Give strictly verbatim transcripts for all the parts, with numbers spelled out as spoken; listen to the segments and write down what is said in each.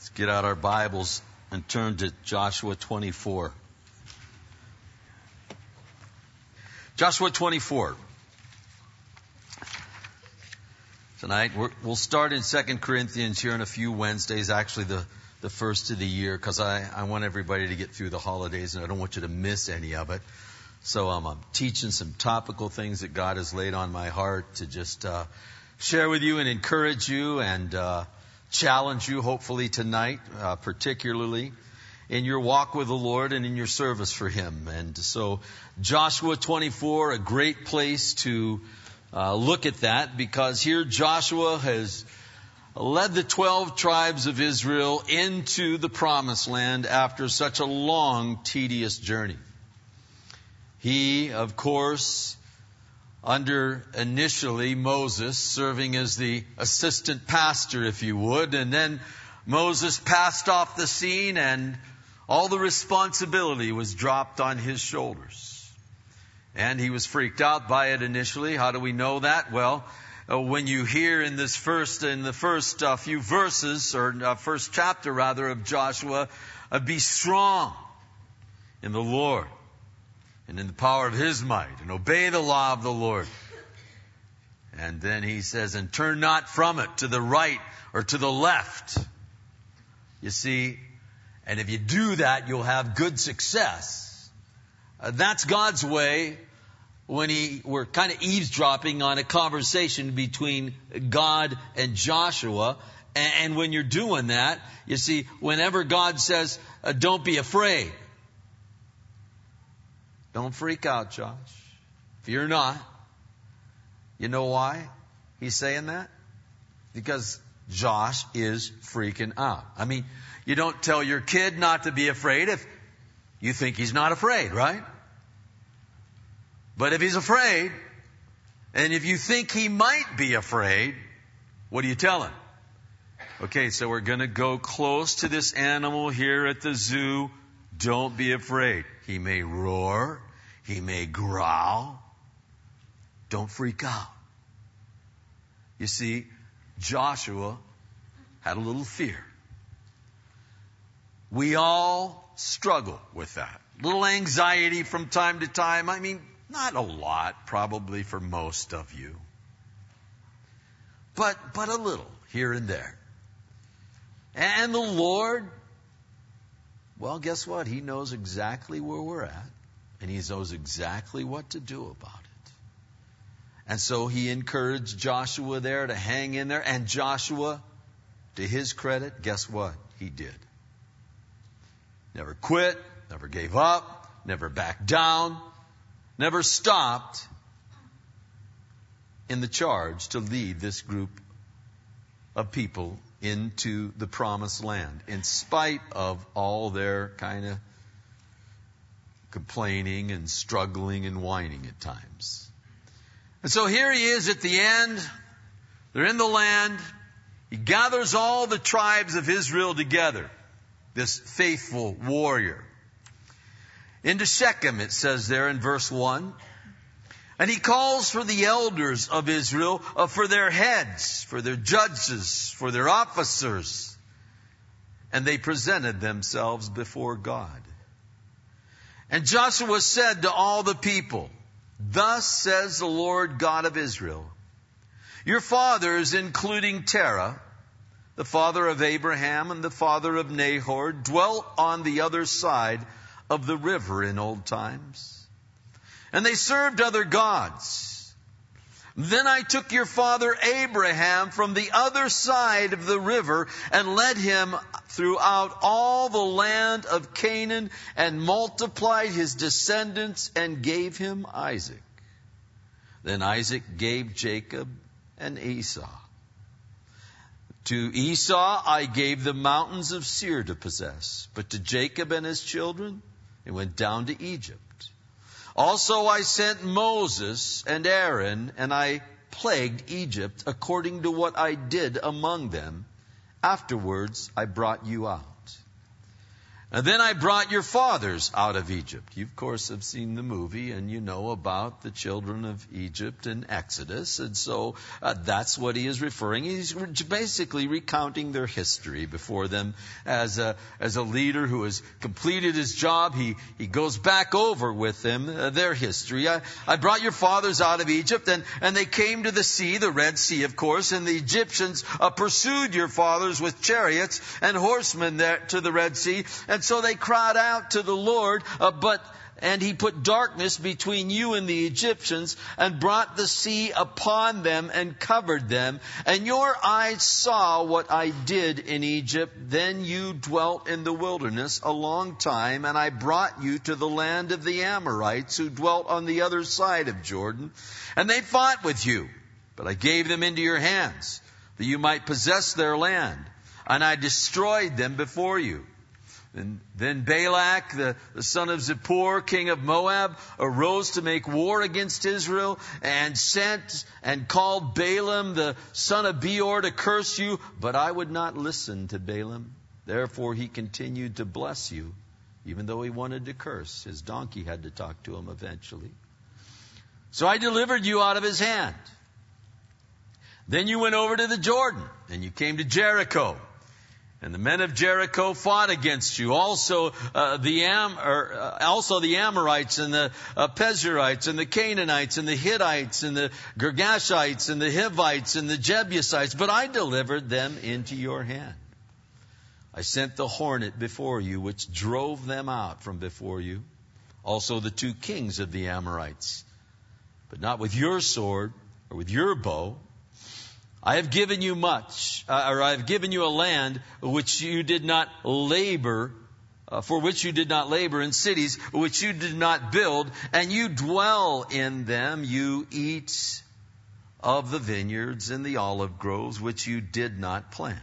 Get out our Bibles and turn to Joshua twenty-four. Joshua twenty-four. Tonight, we're, we'll start in Second Corinthians here in a few Wednesdays, actually the, the first of the year, because I, I want everybody to get through the holidays, and I don't want you to miss any of it. So um, I'm teaching some topical things that God has laid on my heart to just uh, share with you and encourage you and uh, challenge you, hopefully tonight, uh, particularly in your walk with the Lord and in your service for Him. And so Joshua twenty-four, a great place to uh, look at that, because here Joshua has led the twelve tribes of Israel into the Promised Land after such a long, tedious journey. He, of course, under initially Moses serving as the assistant pastor, if you would, and then Moses passed off the scene and all the responsibility was dropped on his shoulders. And he was freaked out by it initially. How do we know that? Well, uh, when you hear in this first, in the first uh, few verses, or uh, first chapter rather, of Joshua, uh, be strong in the Lord and in the power of His might, and obey the law of the Lord. And then he says, and turn not from it to the right or to the left. You see, and if you do that, you'll have good success. Uh, that's God's way when he, we're kind of eavesdropping on a conversation between God and Joshua. And, and when you're doing that, you see, whenever God says, uh, don't be afraid, don't freak out, Josh. Fear not. You know why he's saying that? Because Josh is freaking out. I mean, you don't tell your kid not to be afraid if you think he's not afraid, right? But if he's afraid, and if you think he might be afraid, what do you tell him? Okay, so we're going to go close to this animal here at the zoo. Don't be afraid. He may roar. He may growl. Don't freak out. You see, Joshua had a little fear. We all struggle with that. Little anxiety from time to time. I mean, not a lot, probably for most of you. But, but a little here and there. And the Lord, well, guess what? He knows exactly where we're at. And He knows exactly what to do about it. And so He encouraged Joshua there to hang in there. And Joshua, to his credit, guess what? He did. Never quit, never gave up, never backed down, never stopped in the charge to lead this group of people into the Promised Land, in spite of all their kind of complaining and struggling and whining at times. And so here he is at the end. They're in the land. He gathers all the tribes of Israel together, this faithful warrior. Into Shechem, it says there in verse one. And he calls for the elders of Israel, uh, for their heads, for their judges, for their officers. And they presented themselves before God. And Joshua said to all the people, thus says the Lord God of Israel, your fathers, including Terah, the father of Abraham and the father of Nahor, dwelt on the other side of the river in old times. And they served other gods. Then I took your father Abraham from the other side of the river and led him throughout all the land of Canaan and multiplied his descendants and gave him Isaac. Then Isaac gave Jacob and Esau. To Esau I gave the mountains of Seir to possess, but to Jacob and his children it went down to Egypt. Also I sent Moses and Aaron, and I plagued Egypt according to what I did among them. Afterwards I brought you out. And then I brought your fathers out of Egypt. You, of course, have seen the movie, and you know about the children of Egypt in Exodus. And so uh, that's what he is referring. He's re- basically recounting their history before them as a, as a leader who has completed his job. He, he goes back over with them uh, their history. I, I brought your fathers out of Egypt, and, and they came to the sea, the Red Sea, of course, and the Egyptians uh, pursued your fathers with chariots and horsemen there to the Red Sea. And so they cried out to the Lord, uh, but and he put darkness between you and the Egyptians and brought the sea upon them and covered them. And your eyes saw what I did in Egypt. Then you dwelt in the wilderness a long time, and I brought you to the land of the Amorites who dwelt on the other side of Jordan. And they fought with you, but I gave them into your hands, that you might possess their land. And I destroyed them before you. And then Balak, the, the son of Zippor, king of Moab, arose to make war against Israel and sent and called Balaam, the son of Beor, to curse you. But I would not listen to Balaam. Therefore he continued to bless you, even though he wanted to curse. His donkey had to talk to him eventually. So I delivered you out of his hand. Then you went over to the Jordan, and you came to Jericho. And the men of Jericho fought against you. Also, uh, the Am, or, uh, also the Amorites and the uh, Pezerites and the Canaanites and the Hittites and the Girgashites and the Hivites and the Jebusites. But I delivered them into your hand. I sent the hornet before you, which drove them out from before you. Also the two kings of the Amorites. But not with your sword or with your bow. I have given you much, uh, or I have given you a land which you did not labor, uh, for which you did not labor, in cities which you did not build, and you dwell in them. You eat of the vineyards and the olive groves which you did not plant.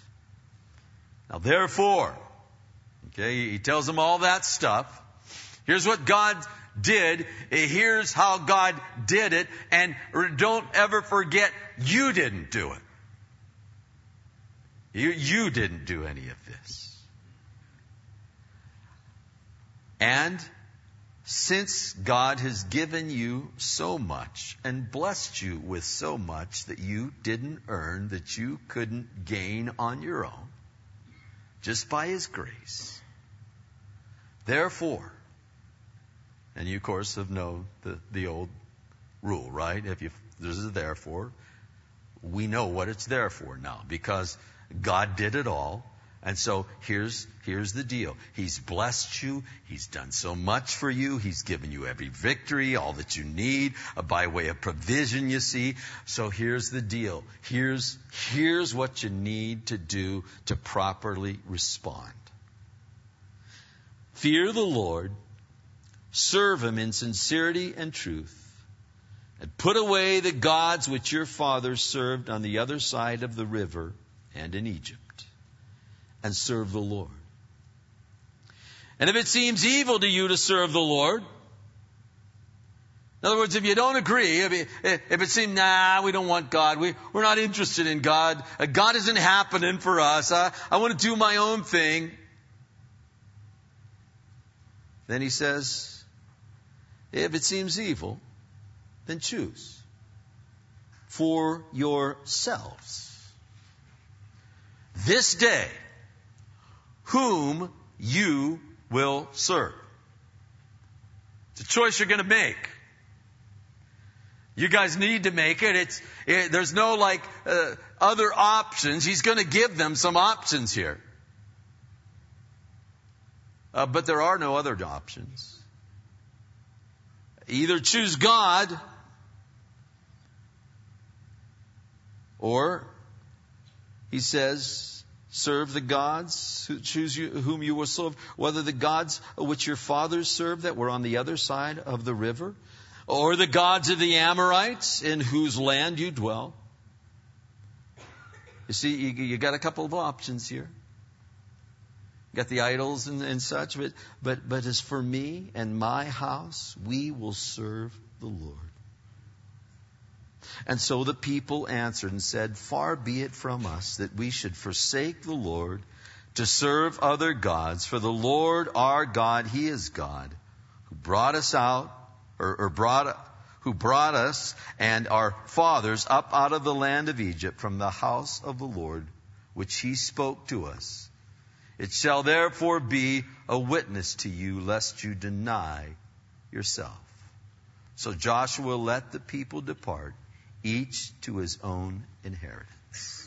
Now therefore, okay, he tells them all that stuff. Here's what God did. Here's how God did it. And don't ever forget, you didn't do it. You, you didn't do any of this. And since God has given you so much and blessed you with so much that you didn't earn, that you couldn't gain on your own, just by His grace, therefore, and you, of course, have known the, the old rule, right? If you, there's a therefore, we know what it's there for now, because God did it all. And so here's, here's the deal. He's blessed you. He's done so much for you. He's given you every victory, all that you need, uh, by way of provision, you see. So here's the deal. Here's, here's what you need to do to properly respond. Fear the Lord. Serve Him in sincerity and truth, and put away the gods which your fathers served on the other side of the river and in Egypt, and serve the Lord. And if it seems evil to you to serve the Lord, in other words, if you don't agree, if it, if it seems, nah, we don't want God, we, we're not interested in God, God isn't happening for us, I, I want to do my own thing, then he says, if it seems evil, then choose for yourselves this day whom you will serve. It's a choice you're going to make. You guys need to make it. It's it, there's no like uh, other options. He's going to give them some options here, uh, but there are no other options. Either choose God, or he says, serve the gods, who choose you, whom you will serve, whether the gods which your fathers served that were on the other side of the river, or the gods of the Amorites in whose land you dwell. You see, you, you got a couple of options here. Got the idols and, and such, but, but, but as for me and my house, we will serve the Lord. And so the people answered and said, far be it from us that we should forsake the Lord to serve other gods. For the Lord our God, He is God, who brought us out, or, or brought, who brought us and our fathers up out of the land of Egypt from the house of the Lord, which He spoke to us. It shall therefore be a witness to you, lest you deny yourself. So Joshua let the people depart, each to his own inheritance.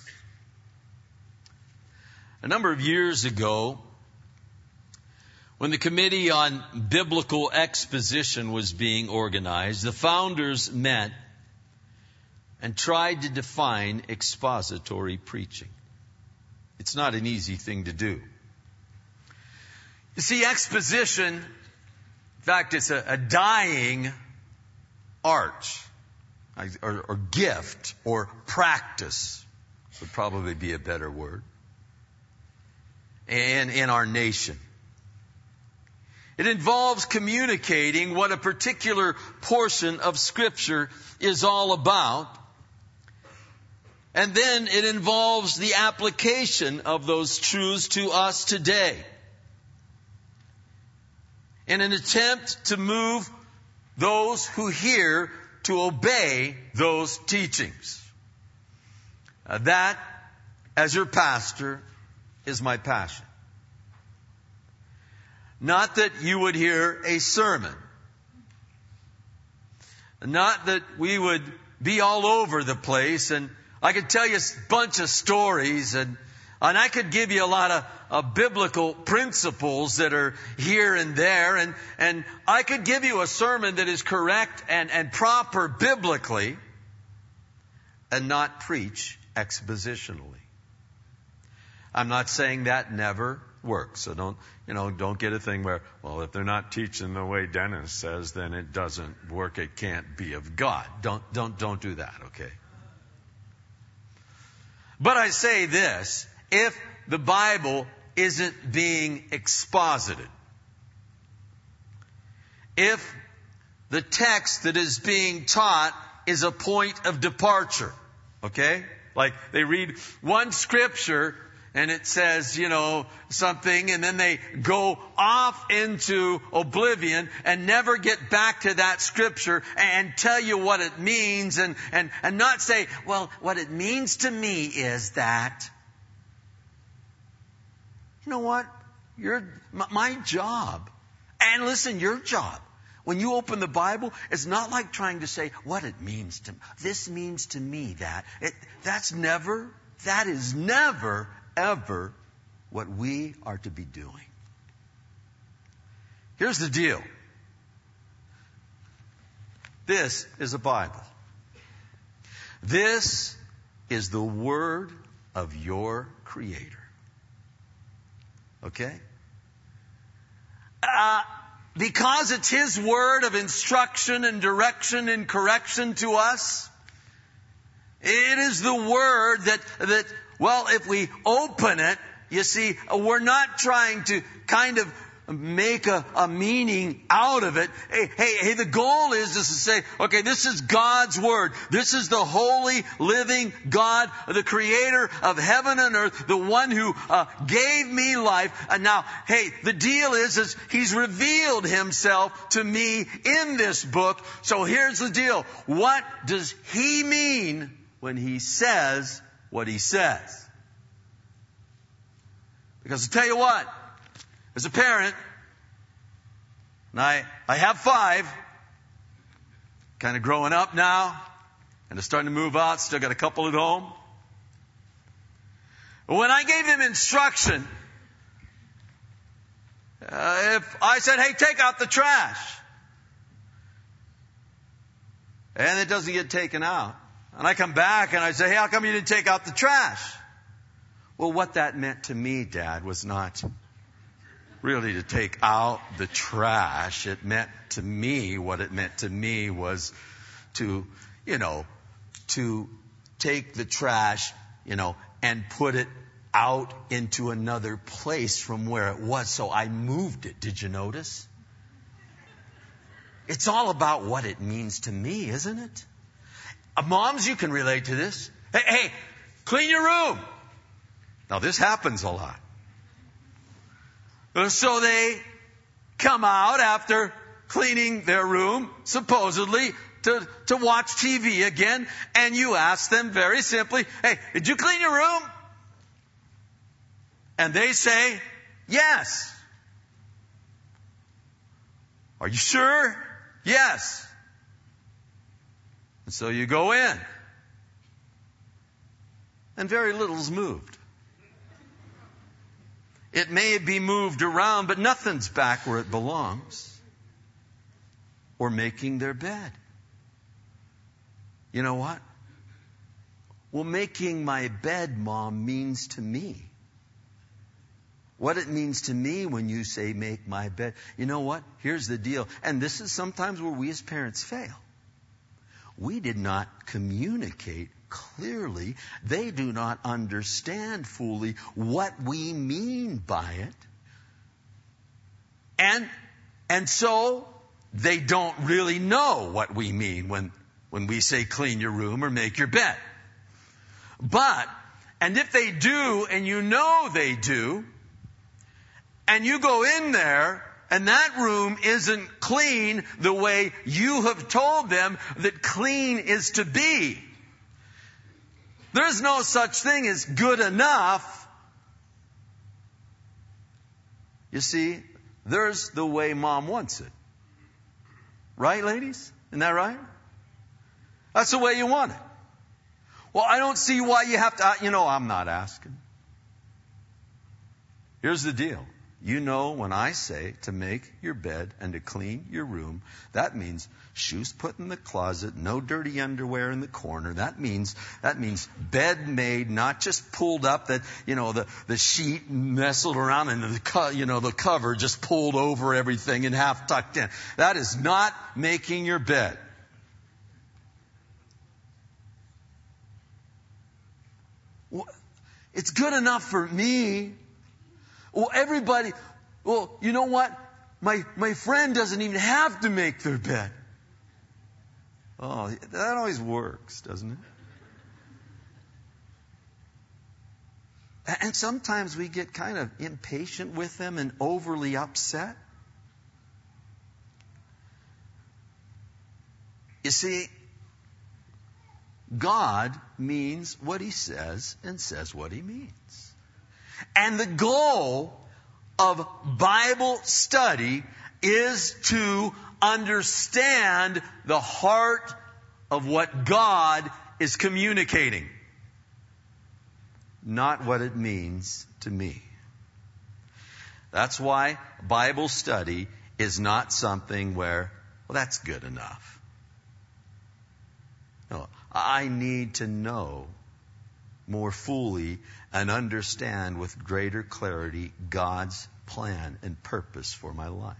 A number of years ago, when the Committee on Biblical Exposition was being organized, the founders met and tried to define expository preaching. It's not an easy thing to do. You see, exposition, in fact, it's a, a dying art, or, or gift, or practice would probably be a better word, in, in our nation. It involves communicating what a particular portion of Scripture is all about. And then it involves the application of those truths to us today, in an attempt to move those who hear to obey those teachings. Uh, that, as your pastor, is my passion. Not that you would hear a sermon. Not that we would be all over the place, and I could tell you a bunch of stories, and And I could give you a lot of, of biblical principles that are here and there. And, and I could give you a sermon that is correct and, and proper biblically and not preach expositionally. I'm not saying that never works. So don't, you know, don't get a thing where, well, if they're not teaching the way Dennis says, then it doesn't work. It can't be of God. Don't, don't, don't do that, okay? But I say this. If the Bible isn't being exposited, if the text that is being taught is a point of departure, okay? Like they read one scripture and it says, you know, something, and then they go off into oblivion and never get back to that scripture and tell you what it means, and, and, and not say, well, what it means to me is that. You know what? Your, my job, and listen, your job, when you open the Bible, it's not like trying to say what it means to me. This means to me that. It, that's never, that is never, ever what we are to be doing. Here's the deal. This is a Bible. This is the Word of your Creator. Okay? Uh, because it's His word of instruction and direction and correction to us, it is the word that, that, well, if we open it, you see, we're not trying to kind of make a, a meaning out of it. Hey, hey, hey, the goal is, is to say, okay, this is God's Word. This is the holy, living God, the Creator of heaven and earth, the one who uh, gave me life. And now, hey, the deal is, is He's revealed Himself to me in this book. So here's the deal. What does He mean when He says what He says? Because I'll tell you what, as a parent, and I, I have five, kind of growing up now, and they're starting to move out, still got a couple at home. When I gave them instruction, uh, if I said, hey, take out the trash, and it doesn't get taken out, and I come back and I say, hey, how come you didn't take out the trash? Well, what that meant to me, Dad, was not really to take out the trash. It meant to me, what it meant to me was to, you know, to take the trash, you know, and put it out into another place from where it was. So I moved it. Did you notice? It's all about what it means to me, isn't it? Uh, moms, you can relate to this. Hey, hey, clean your room. Now this happens a lot. So they come out after cleaning their room, supposedly, to, to watch T V again, and you ask them very simply, hey, did you clean your room? And they say, yes. Are you sure? Yes. And so you go in. And very little's moved. It may be moved around, but nothing's back where it belongs. Or making their bed. You know what? Well, making my bed, Mom, means to me what it means to me when you say make my bed. You know what? Here's the deal. And this is sometimes where we as parents fail. We did not communicate clearly. They do not understand fully what we mean by it. And, and so they don't really know what we mean when, when we say clean your room or make your bed. But, and if they do, and you know they do, and you go in there, and that room isn't clean the way you have told them that clean is to be. There's no such thing as good enough. You see, there's the way Mom wants it. Right, ladies? Isn't that right? That's the way you want it. Well, I don't see why you have to, you know, I'm not asking. Here's the deal. You know, when I say to make your bed and to clean your room, that means shoes put in the closet, no dirty underwear in the corner. That means, that means bed made, not just pulled up, that, you know, the, the sheet nestled around and the, co- you know, the cover just pulled over everything and half tucked in. That is not making your bed. Well, it's good enough for me. Well, everybody, well, you know what? My, my friend doesn't even have to make their bed. Oh, that always works, doesn't it? And sometimes we get kind of impatient with them and overly upset. You see, God means what He says and says what He means. And the goal of Bible study is to understand the heart of what God is communicating, not what it means to me. That's why Bible study is not something where, well, that's good enough. No, I need to know more fully and understand with greater clarity God's plan and purpose for my life.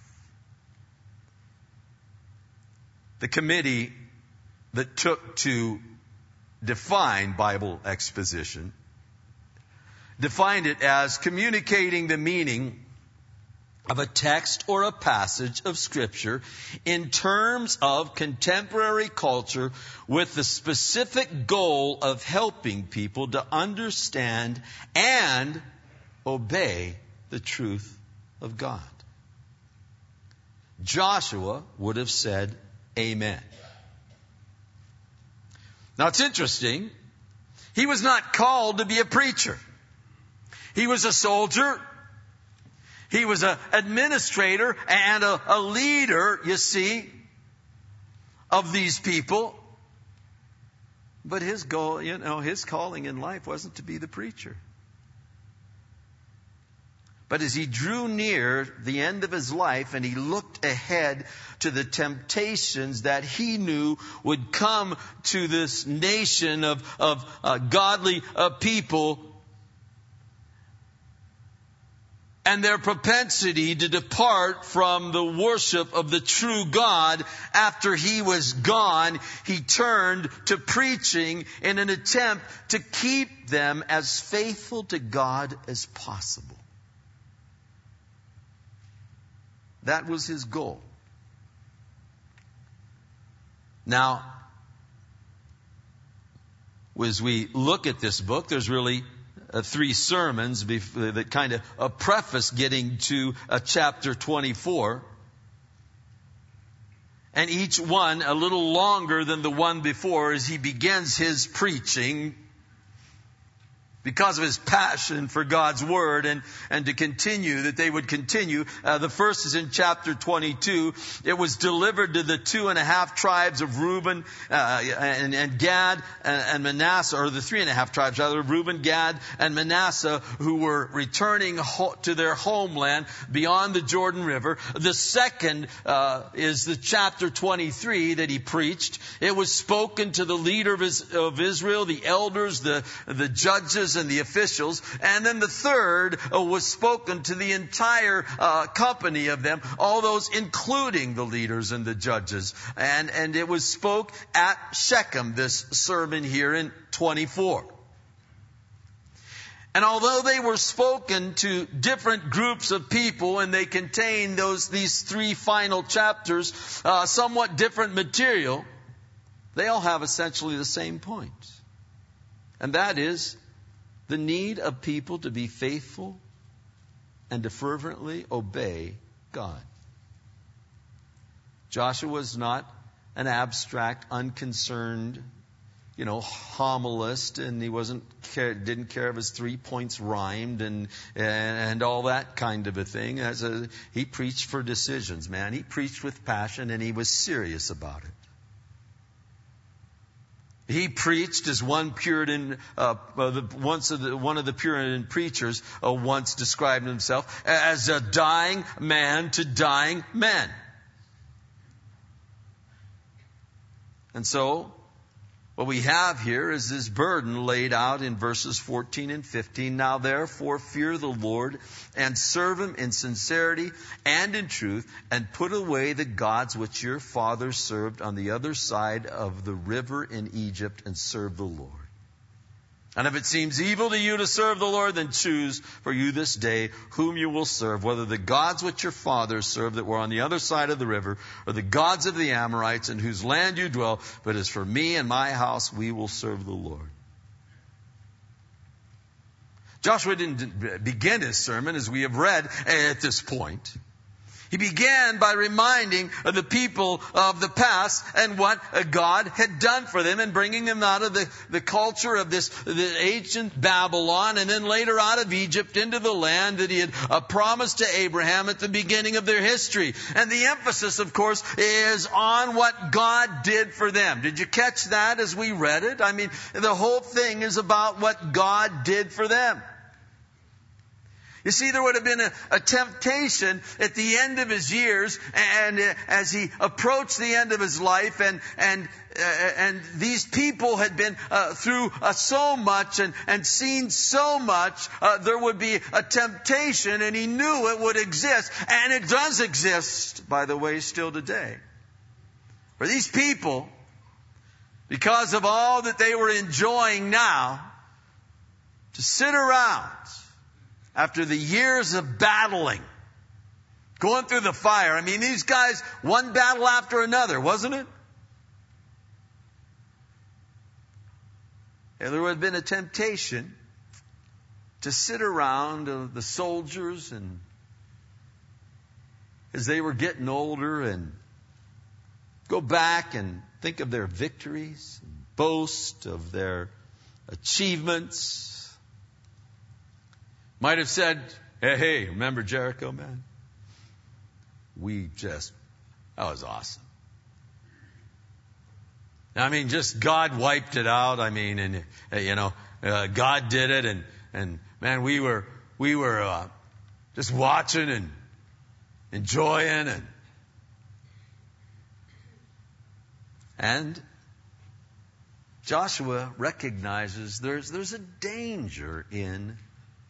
The committee that took to define Bible exposition defined it as communicating the meaning of a text or a passage of Scripture in terms of contemporary culture with the specific goal of helping people to understand and obey the truth of God. Joshua would have said, Amen. Now it's interesting. He was not called to be a preacher. He was a soldier. He was an administrator and a, a leader, you see, of these people. But his goal, you know, his calling in life wasn't to be the preacher. But as he drew near the end of his life and he looked ahead to the temptations that he knew would come to this nation of, of uh, godly uh, people, and their propensity to depart from the worship of the true God after he was gone, he turned to preaching in an attempt to keep them as faithful to God as possible. That was his goal. Now, as we look at this book, there's really uh, three sermons bef- that kind of uh, preface getting to uh, chapter twenty-four. And each one a little longer than the one before as he begins his preaching because of his passion for God's Word and, and to continue, that they would continue. Uh, the first is in chapter twenty-two. It was delivered to the two and a half tribes of Reuben uh, and, and Gad and, and Manasseh, or the three and a half tribes, rather, Reuben, Gad, and Manasseh, who were returning ho- to their homeland beyond the Jordan River. The second uh, is the chapter twenty-three that he preached. It was spoken to the leader of, his, of Israel, the elders, the, the judges, and the officials. And then the third uh, was spoken to the entire uh, company of them, all those including the leaders and the judges. And, and it was spoke at Shechem, this sermon here in twenty-four. And although they were spoken to different groups of people and they contain those these three final chapters, uh, somewhat different material, they all have essentially the same point. And that is the need of people to be faithful and to fervently obey God. Joshua is not an abstract, unconcerned, you know, homilist, and he wasn't care, didn't care if his three points rhymed and, and and all that kind of a thing. As a, he preached for decisions, man. He preached with passion, and he was serious about it. He preached, as one Puritan, uh, uh, the, once of the, one of the Puritan preachers uh, once described himself as a dying man to dying men. And so, what we have here is this burden laid out in verses fourteen and fifteen. Now therefore fear the Lord and serve Him in sincerity and in truth, and put away the gods which your fathers served on the other side of the river in Egypt, and serve the Lord. And if it seems evil to you to serve the Lord, then choose for you this day whom you will serve, whether the gods which your fathers served that were on the other side of the river, or the gods of the Amorites in whose land you dwell. But as for me and my house, we will serve the Lord. Joshua didn't begin his sermon, as we have read, at this point. He began by reminding the people of the past and what God had done for them, and bringing them out of the, the culture of this the ancient Babylon, and then later out of Egypt into the land that He had uh, promised to Abraham at the beginning of their history. And the emphasis, of course, is on what God did for them. Did you catch that as we read it? I mean, the whole thing is about what God did for them. You see, there would have been a, a temptation at the end of his years, and uh, as he approached the end of his life, and and uh, and these people had been uh, through uh, so much and and seen so much, uh, there would be a temptation, and he knew it would exist, and it does exist, by the way, still today. For these people, because of all that they were enjoying now, to sit around after the years of battling, going through the fire. I mean, these guys, one battle after another, wasn't it? And there would have been a temptation to sit around uh, the soldiers, and as they were getting older, and go back and think of their victories, and boast of their achievements. Might have said, hey, hey, remember Jericho, man? We just, that was awesome. I mean, just God wiped it out. I mean, and, uh, you know, uh, God did it. And, and man, we were, we were, uh, just watching and enjoying and, and Joshua recognizes there's, there's a danger in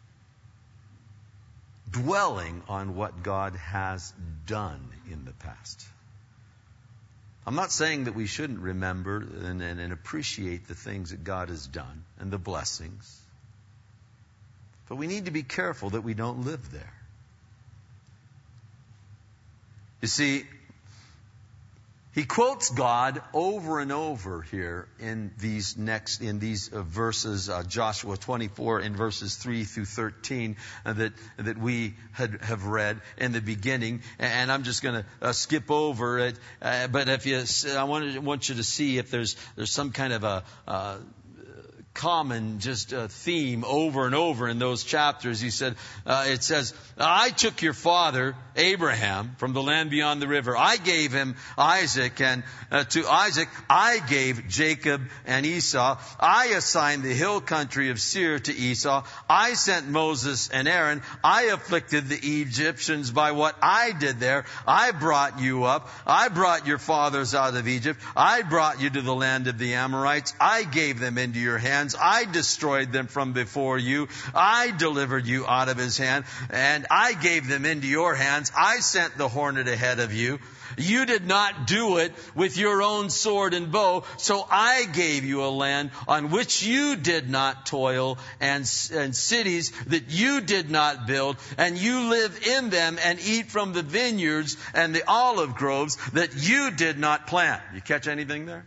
dwelling on what God has done in the past. I'm not saying that we shouldn't remember and, and, and appreciate the things that God has done and the blessings. But we need to be careful that we don't live there. You see, He quotes God over and over here in these next, in these uh, verses, uh, Joshua twenty-four in verses three through thirteen uh, that, that we had, have read in the beginning. And I'm just going to uh, skip over it. Uh, but if you, I want, to, want you to see if there's, there's some kind of a, uh, common just uh, theme over and over in those chapters. He said, uh, it says, I took your father, Abraham, from the land beyond the river. I gave him Isaac, and uh, to Isaac I gave Jacob and Esau. I assigned the hill country of Seir to Esau. I sent Moses and Aaron. I afflicted the Egyptians by what I did there. I brought you up. I brought your fathers out of Egypt. I brought you to the land of the Amorites. I gave them into your hands. I destroyed them from before you. I delivered you out of his hand, and I gave them into your hands. I sent the hornet ahead of you. You did not do it with your own sword and bow, so I gave you a land on which you did not toil, and, and cities that you did not build, and you live in them and eat from the vineyards and the olive groves that you did not plant. You catch anything there?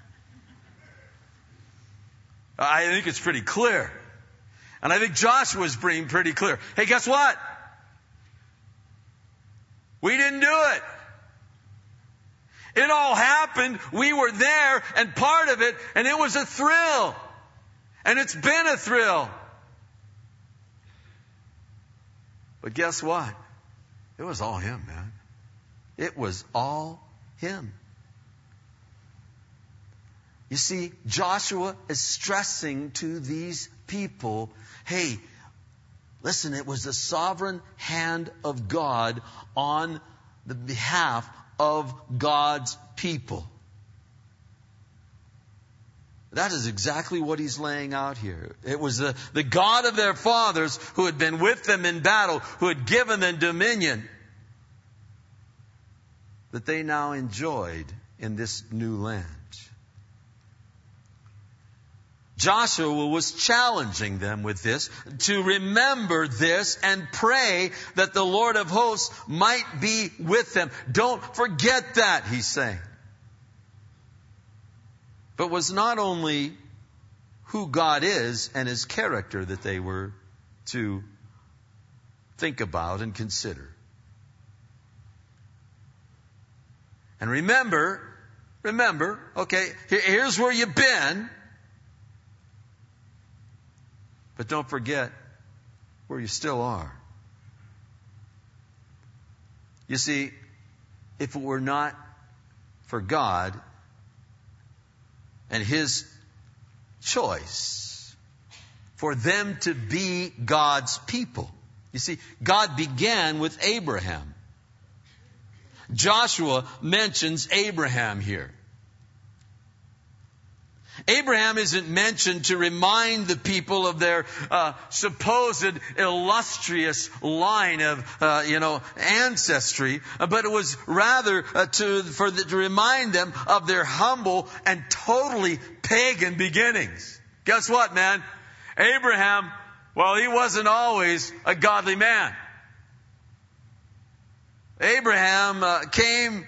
I think it's pretty clear. And I think Joshua's being pretty clear. Hey, guess what? We didn't do it. It all happened. We were there and part of it, and it was a thrill. And it's been a thrill. But guess what? It was all him, man. It was all him. You see, Joshua is stressing to these people, hey, listen, it was the sovereign hand of God on the behalf of God's people. That is exactly what he's laying out here. It was the, the God of their fathers who had been with them in battle, who had given them dominion, that they now enjoyed in this new land. Joshua was challenging them with this, to remember this and pray that the Lord of hosts might be with them. Don't forget that, he's saying. But was not only who God is and his character that they were to think about and consider. And remember, remember, okay, here's where you've been. But don't forget where you still are. You see, if it were not for God and his choice for them to be God's people. You see, God began with Abraham. Joshua mentions Abraham here. Abraham isn't mentioned to remind the people of their uh, supposed illustrious line of, uh, you know, ancestry, but it was rather uh, to for the, to remind them of their humble and totally pagan beginnings. Guess what, man? Abraham, well, he wasn't always a godly man. Abraham uh, came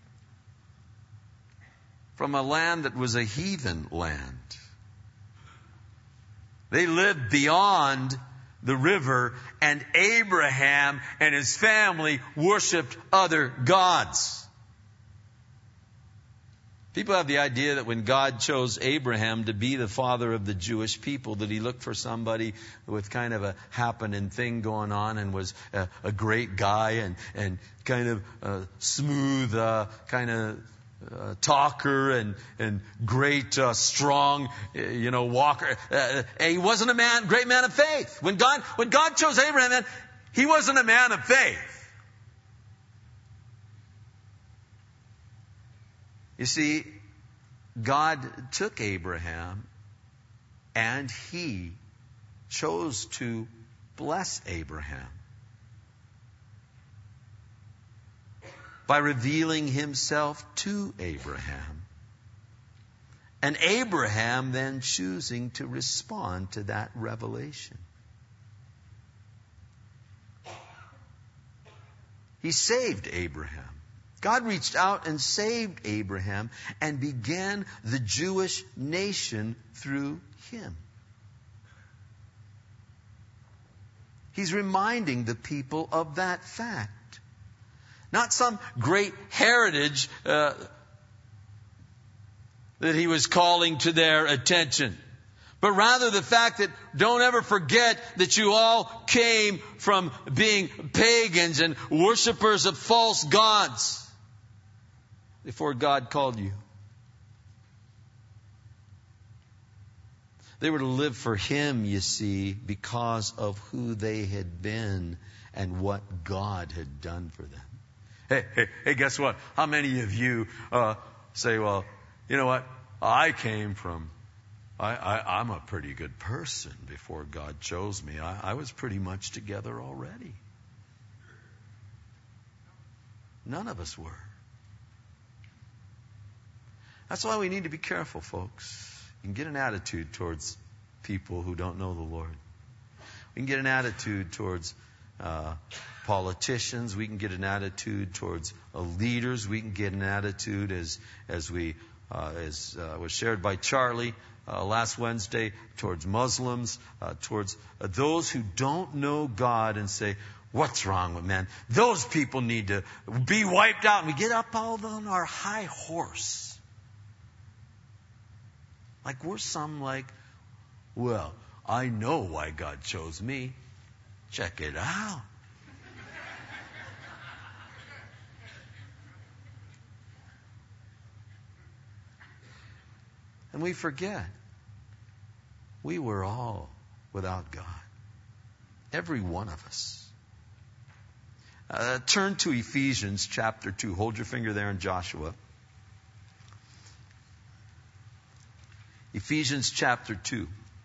from a land that was a heathen land. They lived beyond the river, and Abraham and his family worshipped other gods. People have the idea that when God chose Abraham to be the father of the Jewish people, that he looked for somebody with kind of a happening thing going on and was a, a great guy and, and kind of a smooth, uh, kind of Uh, talker and and great uh, strong uh, you know walker. Uh, he wasn't a man, great man of faith. When God when God chose Abraham, man, he wasn't a man of faith. You see, God took Abraham and he chose to bless Abraham by revealing himself to Abraham. And Abraham then choosing to respond to that revelation. He saved Abraham. God reached out and saved Abraham and began the Jewish nation through him. He's reminding the people of that fact. Not some great heritage uh, that he was calling to their attention, but rather the fact that don't ever forget that you all came from being pagans and worshipers of false gods before God called you. They were to live for Him, you see, because of who they had been and what God had done for them. Hey, hey, hey, guess what? How many of you uh, say, well, you know what? I came from, I, I, I'm a pretty good person before God chose me. I, I was pretty much together already. None of us were. That's why we need to be careful, folks. You can get an attitude towards people who don't know the Lord. We can get an attitude towards uh, politicians. We can get an attitude towards uh, leaders. We can get an attitude as as we uh, as uh, was shared by Charlie uh, last Wednesday towards Muslims, uh, towards uh, those who don't know God, and say, "What's wrong with man? Those people need to be wiped out." And we get up all on our high horse. Like we're some like, well, I know why God chose me. Check it out. And we forget, we were all without God. Every one of us. Uh, turn to Ephesians chapter two. Hold your finger there in Joshua. Ephesians chapter two.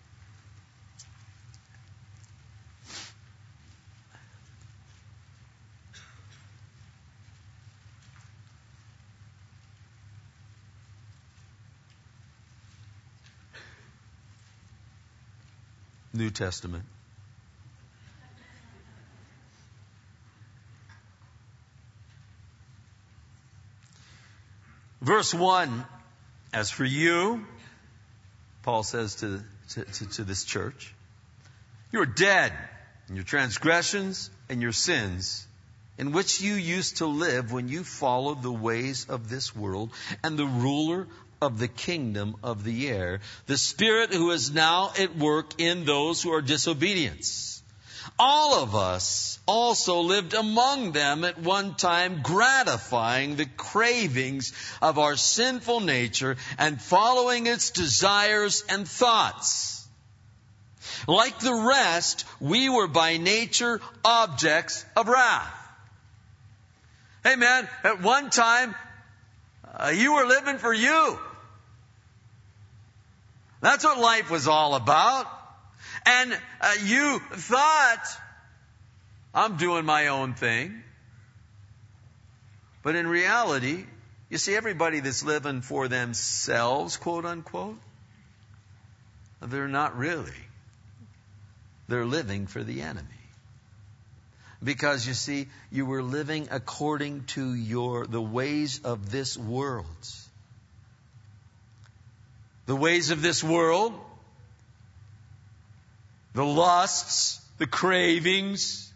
New Testament. Verse one, as for you, Paul says to, to, to, to this church, you are dead in your transgressions and your sins, in which you used to live when you followed the ways of this world and the ruler of the kingdom of the air, the spirit who is now at work in those who are disobedient. All of us also lived among them at one time, gratifying the cravings of our sinful nature and following its desires and thoughts. Like the rest, we were by nature objects of wrath. Hey man, at one time, uh, you were living for you. That's what life was all about. And uh, you thought, I'm doing my own thing. But in reality, you see, everybody that's living for themselves, quote unquote, they're not really. They're living for the enemy. Because you see, you were living according to your the ways of this world. The ways of this world, the lusts, the cravings.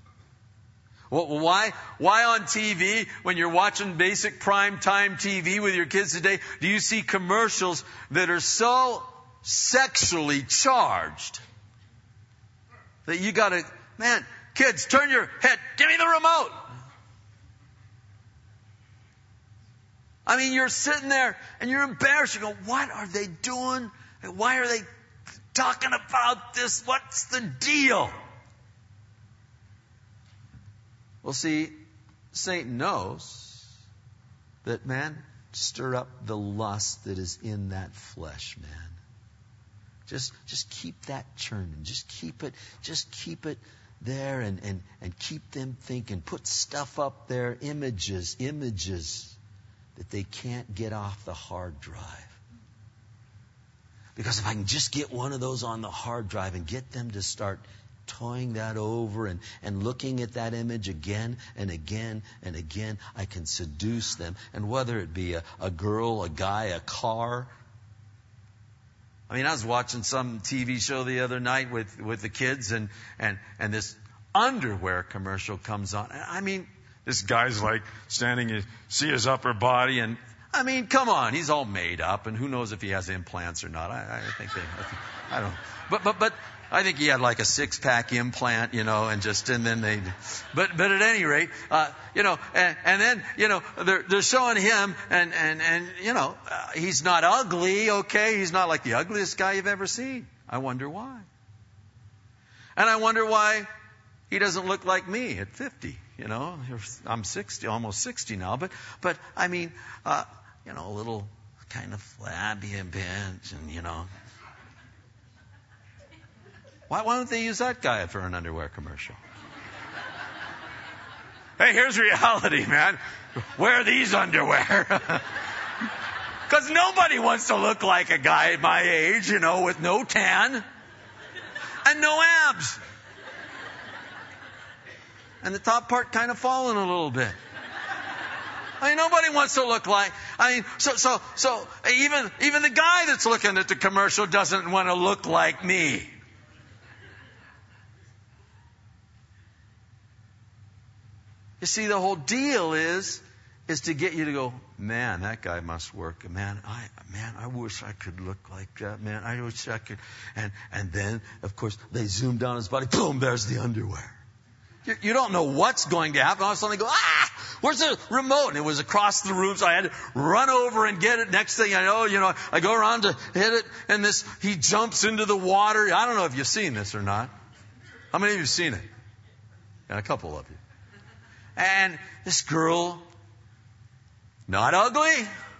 Why, why on T V, when you're watching basic prime time T V with your kids today, do you see commercials that are so sexually charged that you gotta, man, kids, turn your head, give me the remote. I mean, you're sitting there and you're embarrassed. You go, what are they doing? Why are they talking about this? What's the deal? Well, see, Satan knows that, man, stir up the lust that is in that flesh, man. Just, just keep that churning. Just keep it, just keep it there and, and, and keep them thinking. Put stuff up there, images, images that they can't get off the hard drive. Because if I can just get one of those on the hard drive and get them to start toying that over and, and looking at that image again and again and again, I can seduce them. And whether it be a, a girl, a guy, a car. I mean, I was watching some T V show the other night with, with the kids, and, and, and this underwear commercial comes on. I mean, this guy's like standing, you see his upper body, and I mean, come on, he's all made up, and who knows if he has implants or not. I, I think they, I, think, I don't know. But, but, but, I think he had like a six-pack implant, you know, and just, and then they, but, but at any rate, uh, you know, and, and then, you know, they're, they're showing him, and, and, and, you know, uh, he's not ugly, okay? He's not like the ugliest guy you've ever seen. I wonder why. And I wonder why he doesn't look like me at fifty, you know? I'm sixty, almost sixty now, but, but, I mean, uh, you know, a little kind of flabby and bent, and, you know. Why, why don't they use that guy for an underwear commercial? Hey, here's reality, man. Wear these underwear. Because nobody wants to look like a guy my age, you know, with no tan and no abs. And the top part kind of falling a little bit. I mean, nobody wants to look like, I mean, so, so, so even, even the guy that's looking at the commercial doesn't want to look like me. You see, the whole deal is, is to get you to go, man, that guy must work. Man, I, man, I wish I could look like that. Man, I wish I could. And, and then, of course, they zoom down his body. Boom, there's the underwear. You, you don't know what's going to happen. All of a sudden they go, ah, where's the remote? And it was across the room, so I had to run over and get it. Next thing I know, you know, I go around to hit it, and this, he jumps into the water. I don't know if you've seen this or not. How many of you have seen it? Yeah, a couple of you. And this girl, not ugly.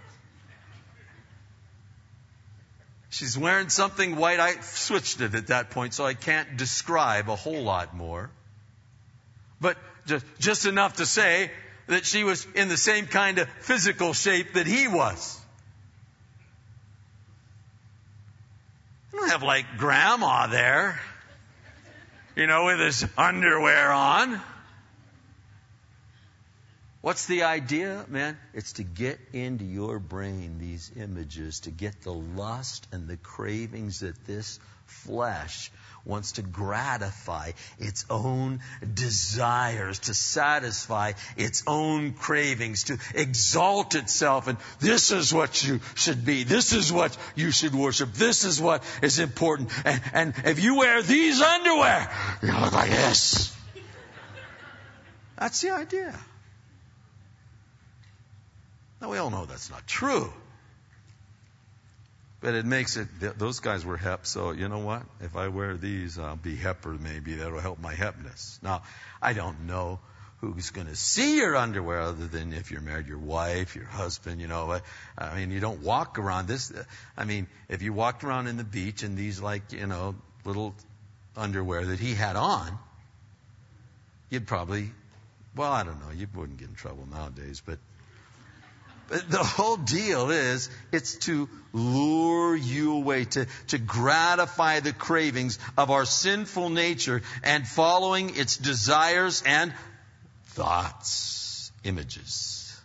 She's wearing something white. I switched it at that point, so I can't describe a whole lot more. But just, just enough to say that she was in the same kind of physical shape that he was. I don't have like grandma there, you know, with his underwear on. What's the idea, man? It's to get into your brain these images, to get the lust and the cravings that this flesh wants to gratify its own desires, to satisfy its own cravings, to exalt itself. And this is what you should be. This is what you should worship. This is what is important. And, and if you wear these underwear, you look like this. That's the idea. Now, we all know that's not true. But it makes it, those guys were hep, so you know what? If I wear these, I'll be hepper maybe. That'll help my hepness. Now, I don't know who's going to see your underwear other than if you're married, your wife, your husband, you know. I mean, you don't walk around this. I mean, if you walked around in the beach in these, like, you know, little underwear that he had on, you'd probably, well, I don't know. You wouldn't get in trouble nowadays, but But the whole deal is, it's to lure you away, to, to gratify the cravings of our sinful nature and following its desires and thoughts, images.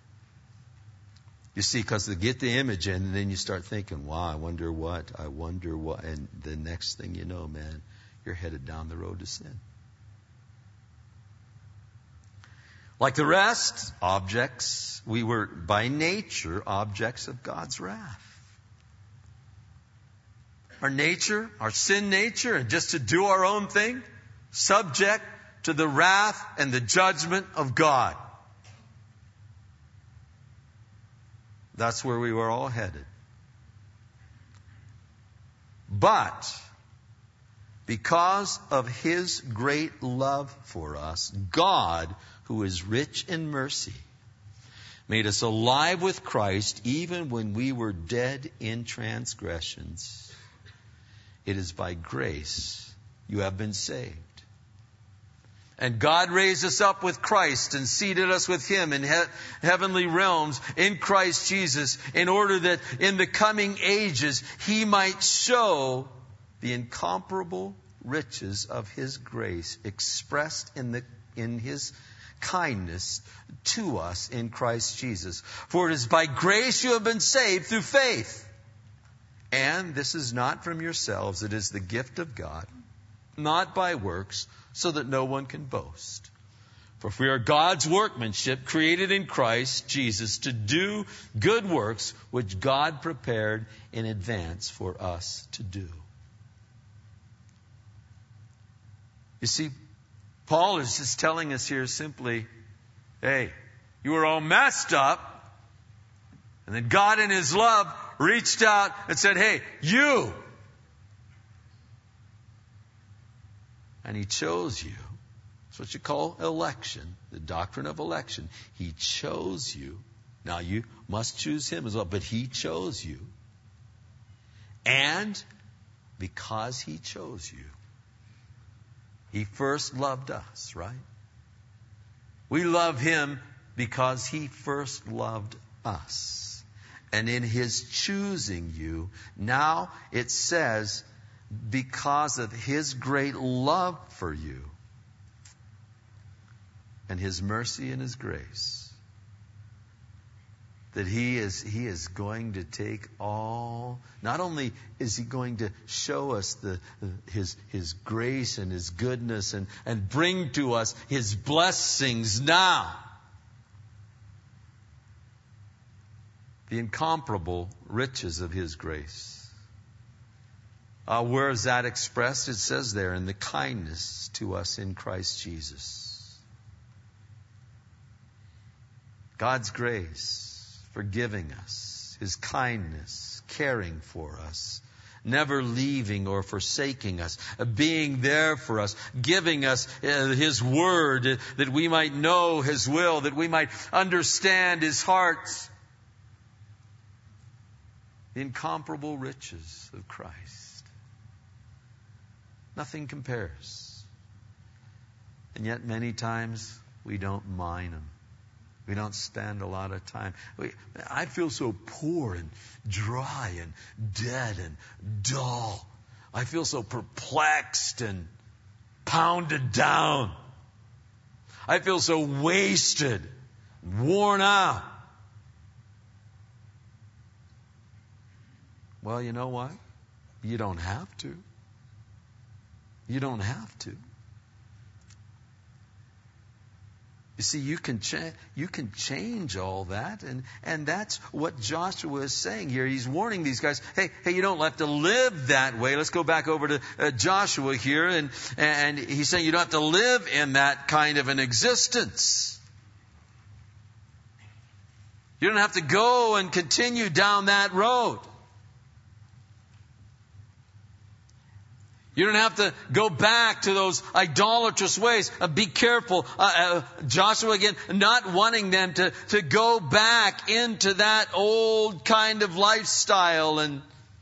You see, because they get the image in, and then you start thinking, wow, I wonder what, I wonder what, and the next thing you know, man, you're headed down the road to sin. Like the rest, objects, we were by nature objects of God's wrath. Our nature, our sin nature, and just to do our own thing, subject to the wrath and the judgment of God. That's where we were all headed. But because of His great love for us, God, who is rich in mercy, made us alive with Christ even when we were dead in transgressions. It is by grace you have been saved. And God raised us up with Christ and seated us with Him in he- heavenly realms in Christ Jesus, in order that in the coming ages He might show the incomparable riches of his grace expressed in the in his kindness to us in Christ Jesus. For it is by grace you have been saved through faith. And this is not from yourselves, it is the gift of God, not by works, so that no one can boast. For if we are God's workmanship, created in Christ Jesus to do good works, which God prepared in advance for us to do. You see, Paul is just telling us here simply, hey, you were all messed up. And then God in his love reached out and said, hey, you. And he chose you. That's what you call election, the doctrine of election. He chose you. Now you must choose him as well, but he chose you. And because he chose you, he first loved us, right? We love him because he first loved us. And in his choosing you, now it says, because of his great love for you and his mercy and his grace, that he is, he is going to take all, not only is he going to show us the, his, his grace and his goodness and, and bring to us his blessings now, the incomparable riches of his grace. Uh, where is that expressed? It says there, in the kindness to us in Christ Jesus. God's grace, forgiving us, his kindness, caring for us, never leaving or forsaking us, being there for us, giving us his word that we might know his will, that we might understand his heart. The incomparable riches of Christ. Nothing compares. And yet many times we don't mind them. We don't spend a lot of time. We, I feel so poor and dry and dead and dull. I feel so perplexed and pounded down. I feel so wasted, worn out. Well, you know what? You don't have to. You don't have to. You see, you can cha- you can change all that, and, and that's what Joshua is saying here. He's warning these guys, hey, hey, you don't have to live that way. Let's go back over to uh, Joshua here, and, and he's saying you don't have to live in that kind of an existence. You don't have to go and continue down that road. You don't have to go back to those idolatrous ways. Uh, be careful. Uh, uh, Joshua again, not wanting them to, to go back into that old kind of lifestyle. And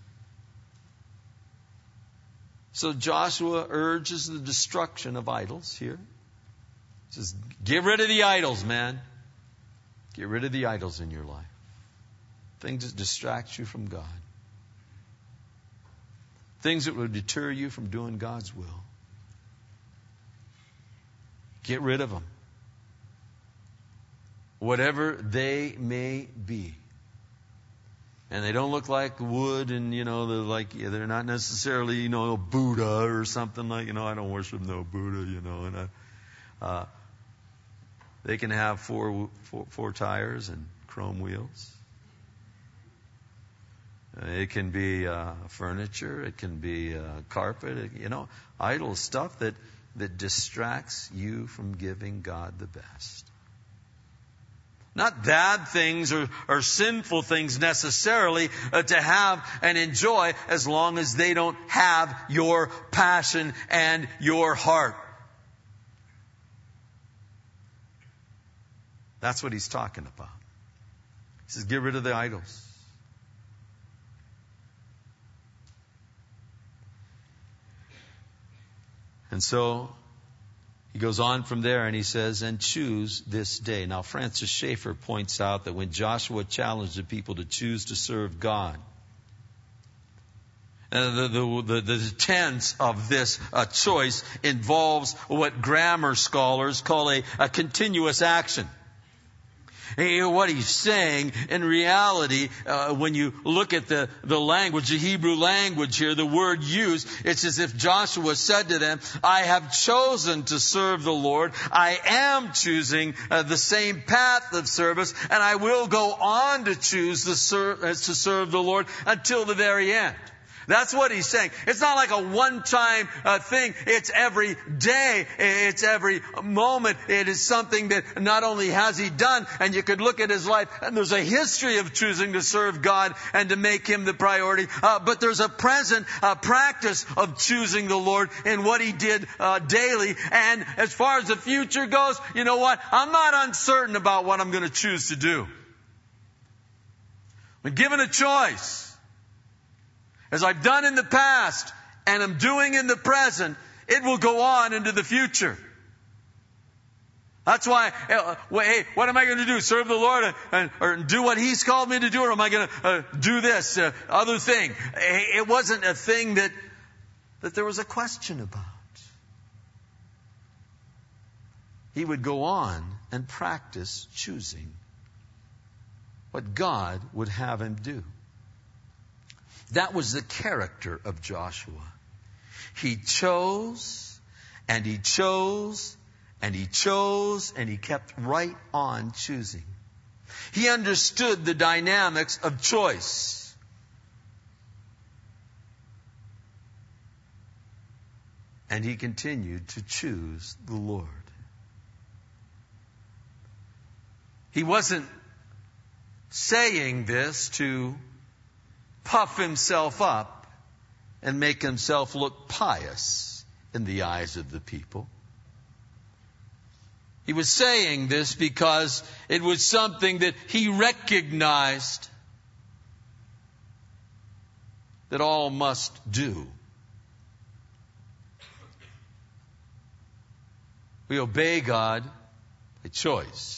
so Joshua urges the destruction of idols here. He says, get rid of the idols, man. Get rid of the idols in your life. Things that distract you from God. Things that would deter you from doing God's will. Get rid of them. Whatever they may be. And they don't look like wood, and, you know, they're like, yeah, they're not necessarily, you know, Buddha or something like, you know, I don't worship no Buddha, you know, and I, uh, they can have four, four, four tires and chrome wheels. It can be uh, furniture. It can be uh, carpet. It, you know, idle stuff that, that distracts you from giving God the best. Not bad things or, or sinful things necessarily uh, to have and enjoy, as long as they don't have your passion and your heart. That's what he's talking about. He says, get rid of the idols. And so he goes on from there and he says, and choose this day. Now, Francis Schaeffer points out that when Joshua challenged the people to choose to serve God, Uh, the, the, the, the tense of this uh, choice involves what grammar scholars call a, a continuous action. What he's saying, in reality, uh, when you look at the, the language, the Hebrew language here, the word used, it's as if Joshua said to them, I have chosen to serve the Lord. I am choosing uh, the same path of service, and I will go on to choose the ser- to serve the Lord until the very end. That's what he's saying. It's not like a one-time uh, thing. It's every day. It's every moment. It is something that not only has he done, and you could look at his life, and there's a history of choosing to serve God and to make him the priority, uh, but there's a present uh, practice of choosing the Lord in what he did uh, daily. And as far as the future goes, you know what? I'm not uncertain about what I'm going to choose to do. When given a choice, as I've done in the past and am doing in the present, it will go on into the future. That's why, uh, hey, what am I going to do? Serve the Lord and, or do what He's called me to do? Or am I going to uh, do this uh, other thing? It wasn't a thing that, that there was a question about. He would go on and practice choosing what God would have him do. That was the character of Joshua. He chose, and he chose, and he chose, and he kept right on choosing. He understood the dynamics of choice. And he continued to choose the Lord. He wasn't saying this to puff himself up and make himself look pious in the eyes of the people. He was saying this because it was something that he recognized that all must do. We obey God by choice.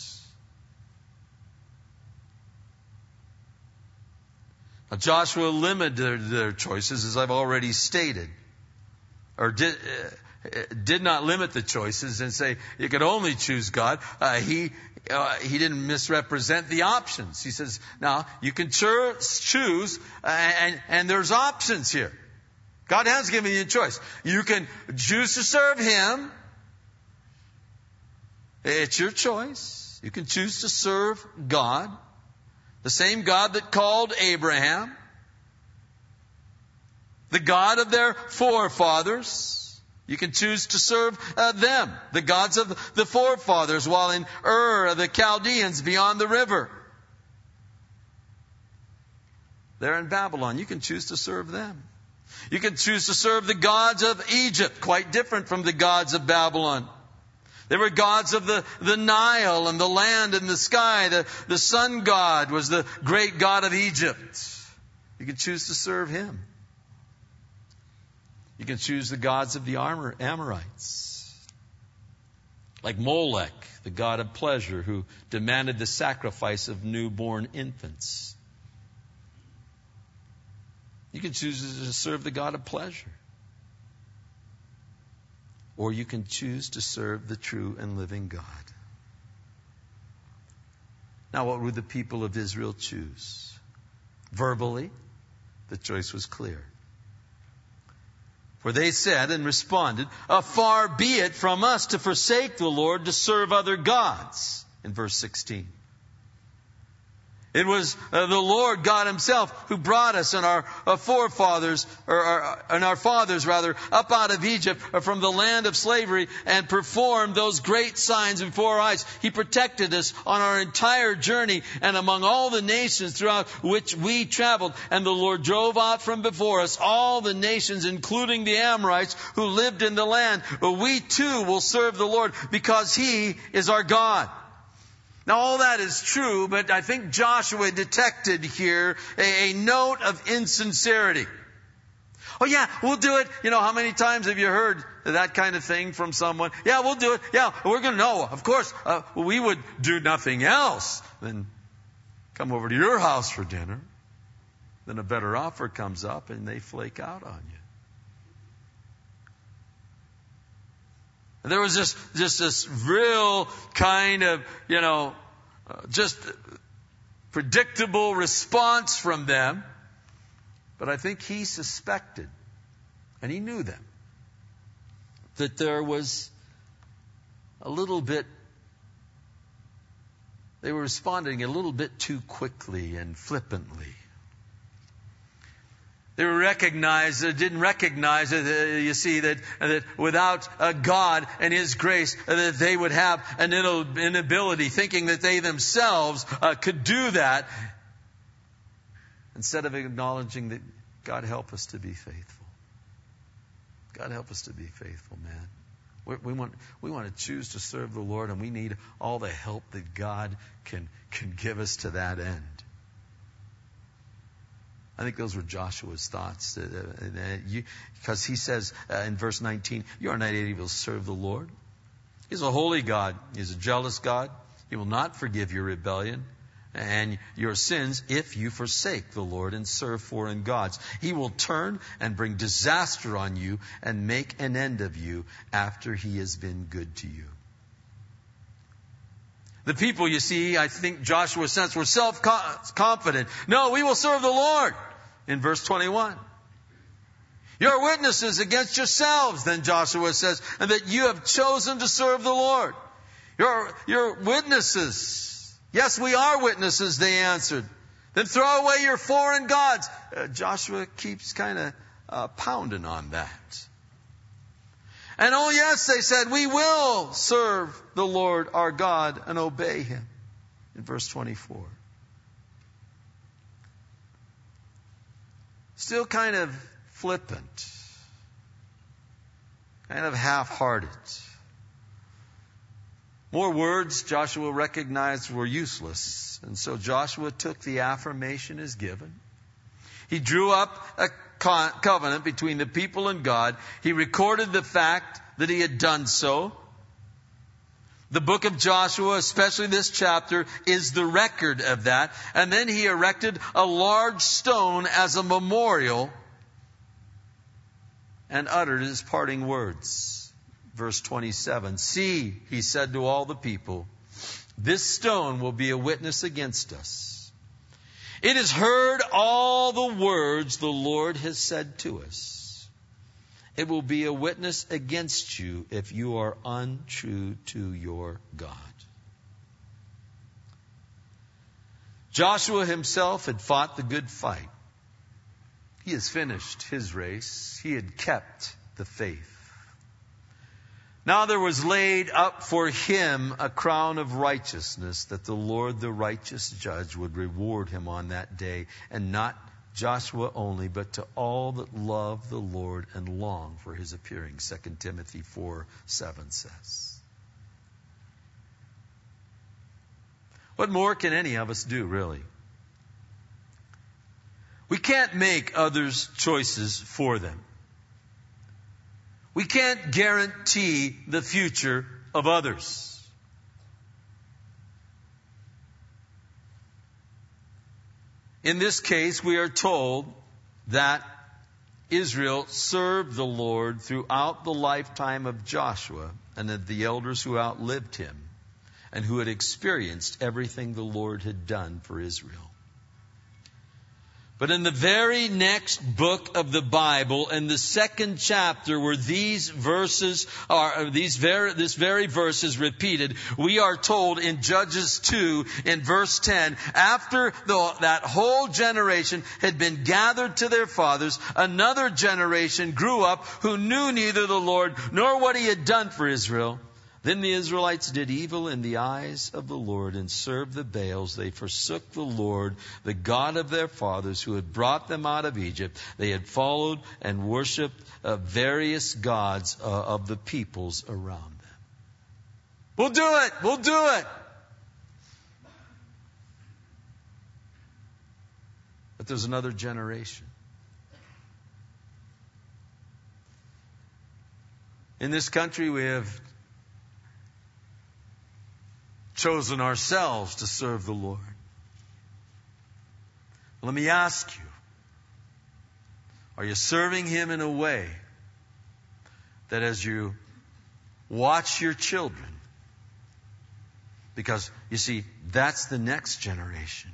Now, Joshua limited their, their choices, as I've already stated, or did, uh, did not limit the choices and say you could only choose God. Uh, he uh, he didn't misrepresent the options. He says, now you can choose, uh, and and there's options here. God has given you a choice. You can choose to serve Him. It's your choice. You can choose to serve God. The same God that called Abraham, the God of their forefathers. You can choose to serve uh, them, the gods of the forefathers, while in Ur of the Chaldeans beyond the river. They're in Babylon. You can choose to serve them. You can choose to serve the gods of Egypt, quite different from the gods of Babylon. They were gods of the, the Nile and the land and the sky. The, the sun god was the great god of Egypt. You can choose to serve him. You can choose the gods of the Amorites. Like Molech, the god of pleasure, who demanded the sacrifice of newborn infants. You can choose to serve the god of pleasure. Or you can choose to serve the true and living God. Now, what would the people of Israel choose? Verbally, the choice was clear. For they said and responded, far be it from us to forsake the Lord to serve other gods. In verse sixteen. It was uh, the Lord God Himself who brought us and our uh, forefathers, or our, and our fathers rather, up out of Egypt uh, from the land of slavery and performed those great signs before our eyes. He protected us on our entire journey and among all the nations throughout which we traveled. And the Lord drove out from before us all the nations, including the Amorites who lived in the land. But we too will serve the Lord because He is our God. Now, all that is true, but I think Joshua detected here a, a note of insincerity. Oh, yeah, we'll do it. You know, how many times have you heard that kind of thing from someone? Yeah, we'll do it. Yeah, we're going to know. Of course, uh, we would do nothing else than come over to your house for dinner. then a better offer comes up and they flake out on you. And there was just, just this real kind of, you know, uh, just predictable response from them. But I think he suspected, and he knew them, that there was a little bit, they were responding a little bit too quickly and flippantly. They were recognized, uh, didn't recognize, uh, you see, that, uh, that without uh, God and His grace, uh, that they would have an inability, thinking that they themselves uh, could do that, instead of acknowledging that God help us to be faithful. God help us to be faithful, man. We, we want we want to choose to serve the Lord, and we need all the help that God can can give us to that end. I think those were Joshua's thoughts. Because he says uh, in verse nineteen, you are not able to serve the Lord. He's a holy God. He's a jealous God. He will not forgive your rebellion and your sins if you forsake the Lord and serve foreign gods. He will turn and bring disaster on you and make an end of you after He has been good to you. The people, you see, I think Joshua sensed, were self-confident. No, we will serve the Lord. In verse twenty-one. You're witnesses against yourselves, then Joshua says, and that you have chosen to serve the Lord. You're, you're witnesses. Yes, we are witnesses, they answered. Then throw away your foreign gods. Uh, Joshua keeps kind of uh, pounding on that. And oh yes, they said, we will serve the Lord our God and obey Him. In verse twenty-four. Still kind of flippant. Kind of half-hearted. More words Joshua recognized were useless. And so Joshua took the affirmation as given. He drew up a covenant between the people and God. He recorded the fact that he had done so. The book of Joshua, especially this chapter, is the record of that. And then he erected a large stone as a memorial and uttered his parting words. Verse twenty-seven, see, he said to all the people, this stone will be a witness against us. It has heard all the words the Lord has said to us. It will be a witness against you if you are untrue to your God. Joshua himself had fought the good fight. He has finished his race. He had kept the faith. Now there was laid up for him a crown of righteousness, that the Lord, the righteous judge, would reward him on that day, and not Joshua only, but to all that love the Lord and long for His appearing. Second Timothy four seven says. What more can any of us do, really? We can't make others' choices for them. We can't guarantee the future of others. In this case, we are told that Israel served the Lord throughout the lifetime of Joshua and of the elders who outlived him and who had experienced everything the Lord had done for Israel. But in the very next book of the Bible, in the second chapter, where these verses are, these very, this very verse is repeated, we are told in Judges two, in verse ten, after the, that whole generation had been gathered to their fathers, another generation grew up who knew neither the Lord nor what He had done for Israel. Then the Israelites did evil in the eyes of the Lord and served the Baals. They forsook the Lord, the God of their fathers, who had brought them out of Egypt. They had followed and worshipped uh, various gods uh, of the peoples around them. We'll do it! We'll do it! But there's another generation. In this country, we have chosen ourselves to serve the Lord. Let me ask you, Are you serving Him in a way that as you watch your children, because you see, that's the next generation.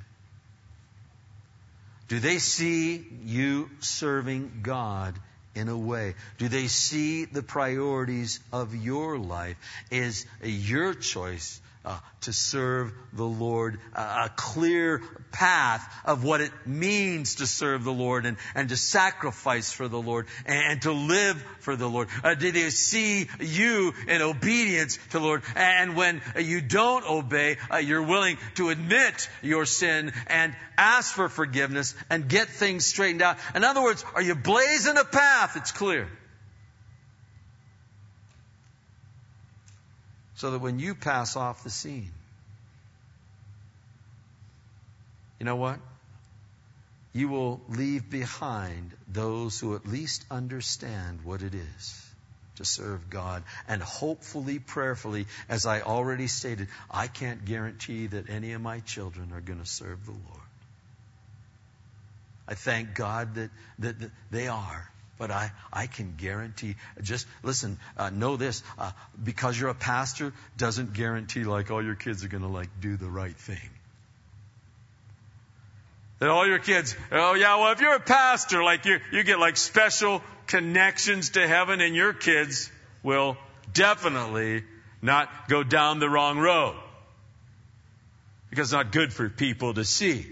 Do they see you serving God in a way? Do they see the priorities of your life? Is your choice uh, to serve the Lord uh, a clear path of what it means to serve the Lord and, and to sacrifice for the Lord and, and to live for the Lord? Uh, do they see you in obedience to the Lord? And when you don't obey, uh, you're willing to admit your sin and ask for forgiveness and get things straightened out. In other words, are you blazing a path? It's clear. So that when you pass off the scene, you know what? You will leave behind those who at least understand what it is to serve God. And hopefully, prayerfully, as I already stated, I can't guarantee that any of my children are going to serve the Lord. I thank God that, that, that they are. But I, I can guarantee, just listen, uh, know this, uh, because you're a pastor doesn't guarantee like all your kids are going to like do the right thing. That all your kids, oh yeah, well if you're a pastor, like you you get like special connections to heaven, and your kids will definitely not go down the wrong road. Because it's not good for people to see.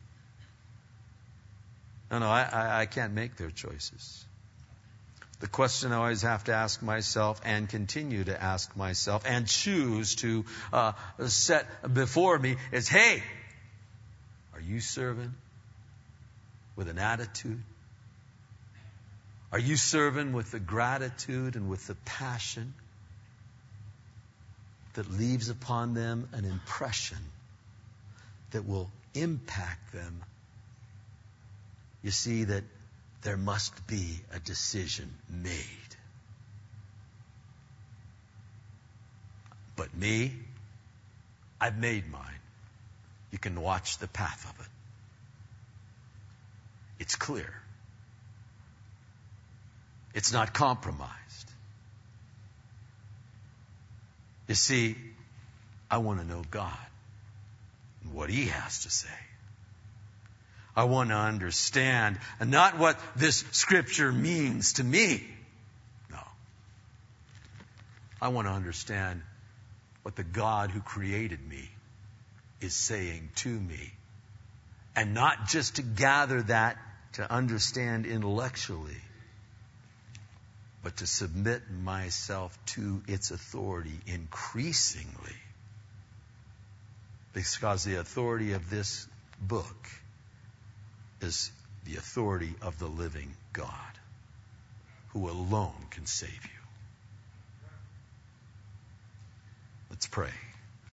No, no, I, I, I can't make their choices. The question I always have to ask myself and continue to ask myself and choose to uh, set before me is, hey, are you serving with an attitude? Are you serving with the gratitude and with the passion that leaves upon them an impression that will impact them? You see that there must be a decision made. But me, I've made mine. You can watch the path of it. It's clear. It's not compromised. You see, I want to know God and what He has to say. I want to understand, and not what this scripture means to me. No. I want to understand what the God who created me is saying to me. And not just to gather that to understand intellectually, but to submit myself to its authority increasingly. Because the authority of this book is the authority of the living God, who alone can save you. Let's pray.